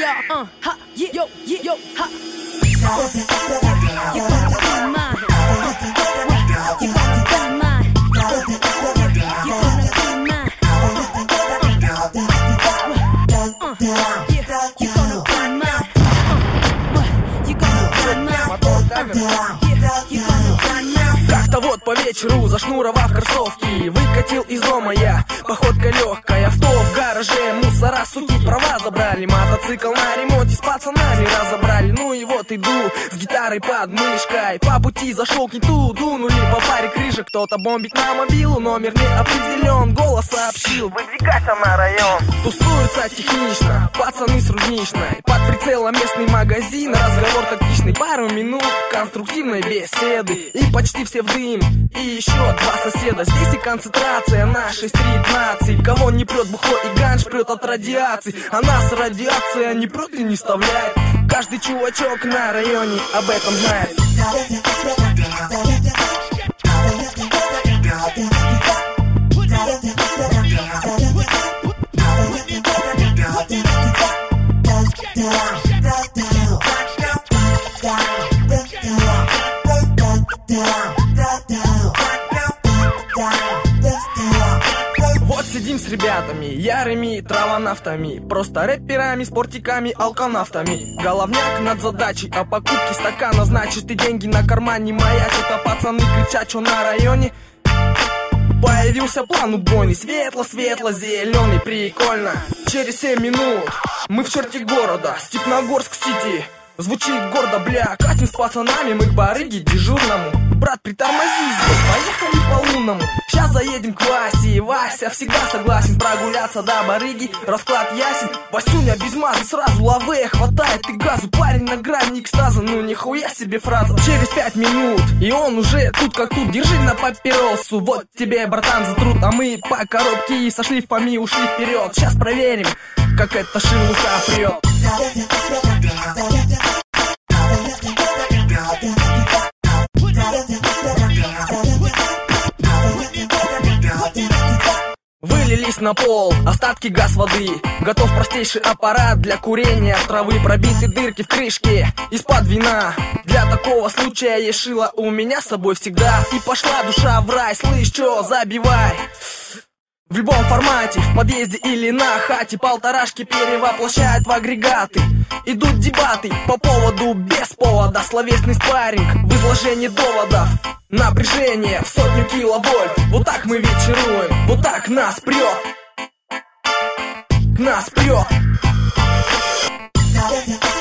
y'all. Yo, ha. You gonna be mine. You gonna be mine. You gonna be mine. You gonna be mine. Как-то вот по вечеру, зашнуровав кроссовки, выкатил из дома я, походка легкая. Авто в гараже, мусора, суки, права забрали. Мотоцикл на ремонте с пацанами разобрали. Ну и вот иду с гитарой под мышкой. По пути зашел к нету, дунули по паре крышек. Кто-то бомбит на мобилу, номер не определен. Голос сообщил: выдвигайся на район. Тусуются технично, пацаны с рудничной. Под прицелом местный магазин, разговор тактичный. Пару минут конструктивной беседы, и почти все в дым, и еще два соседа. Здесь и концентрация нашей стрит-нации. Кого не прет бухло и ганж, прет от радиации. А нас радиация не прет и не вставляет. Каждый чувачок на районе об этом знает. Вот сидим с ребятами, ярыми травонавтами, просто рэперами, спортиками, алканавтами. Головняк над задачей о покупке стакана, значит и деньги на кармане маячат. А пацаны кричат, что на районе появился план убойный. Светло-светло, зеленый, прикольно. Через 7 минут мы в черте города, Степногорск-Сити. Звучит гордо, бля, катим с пацанами мы к барыге дежурному. Брат, притормози здесь, поехали по лунному. Сейчас заедем к Васе, Вася всегда согласен прогуляться до барыги. Расклад ясен, Васюня без мазы, сразу лавея хватает и газу. Парень на грани экстаза, ну нихуя себе фраза. Через 5 минут, и он уже тут как тут. Держи на папиросу, вот тебе, братан, за труд. А мы по коробке и сошли в поми, ушли вперед. Сейчас проверим, как эта шелуха прет. Вылились на пол остатки газ-воды. Готов простейший аппарат для курения травы. Пробиты дырки в крышке из-под вина. Для такого случая есть шило у меня с собой всегда. И пошла душа в рай, слышь, чё, забивай. В любом формате, в подъезде или на хате, полторашки перевоплощают в агрегаты. Идут дебаты по поводу без повода, словесный спарринг в изложении доводов. Напряжение в 100 киловольт. Вот так мы вечеруем, вот так нас прет. Нас прет.